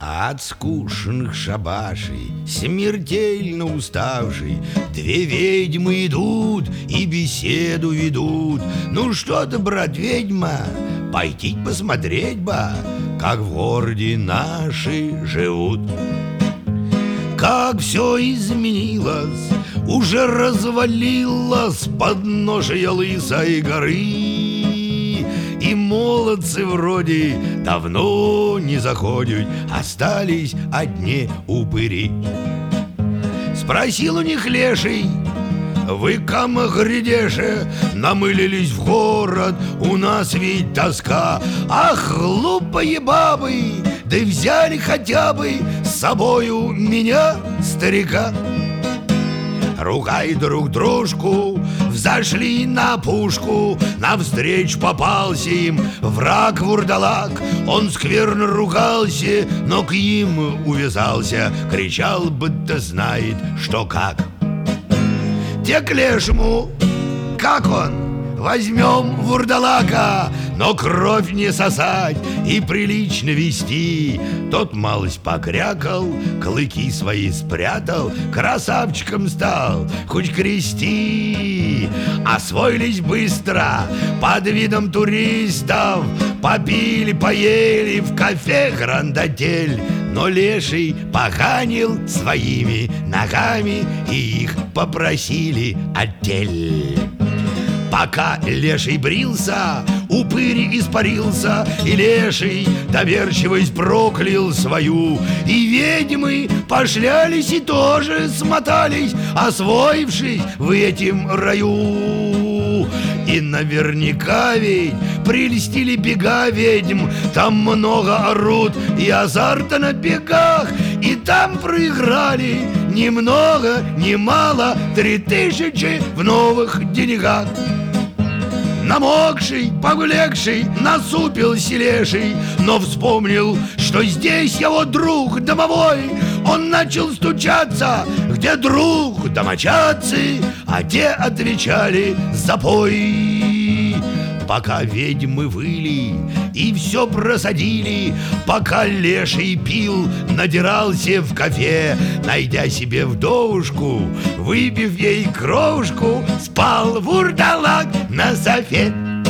От скучных шабашей, смертельно уставший, две ведьмы идут и беседу ведут. Ну что ты, брат, ведьма, пойти посмотреть бы, как в городе наши живут. Как все изменилось, уже развалилось подножие лысой горы. И молодцы вроде давно не заходят, остались одни упыри. Спросил у них леший: вы, кама грядеше, намылились в город, у нас ведь тоска. Ах, глупые бабы, да взяли хотя бы с собою меня, старика. Ругай друг дружку, взошли на пушку, навстречу попался им враг-вурдалак. Он скверно ругался, но к им увязался, кричал, будто знает, что как. Те к лешему: как он? Возьмем вурдалака, но кровь не сосать и прилично вести. Тот малость покрякал, клыки свои спрятал, красавчиком стал, хоть крести. Освоились быстро под видом туристов, попили, поели в кафе «Гранд-отель». Но леший поганил своими ногами, и их попросили отель. Пока леший брился, упырь испарился, и леший доверчивость проклял свою. И ведьмы пошлялись и тоже смотались, освоившись в этом раю. И наверняка ведь прельстили бега ведьм, там много орут и азарта на бегах. И там проиграли ни много ни мало 3000 в новых деньгах. Намокший, погулегший, насупился леший, но вспомнил, что здесь его друг домовой. Он начал стучаться, где друг домочадцы, а те отвечали: запой. Пока ведьмы выли и все просадили, пока леший пил, надирался в кафе, найдя себе вдовушку, выпив ей кровушку, спал вурдалак на софе.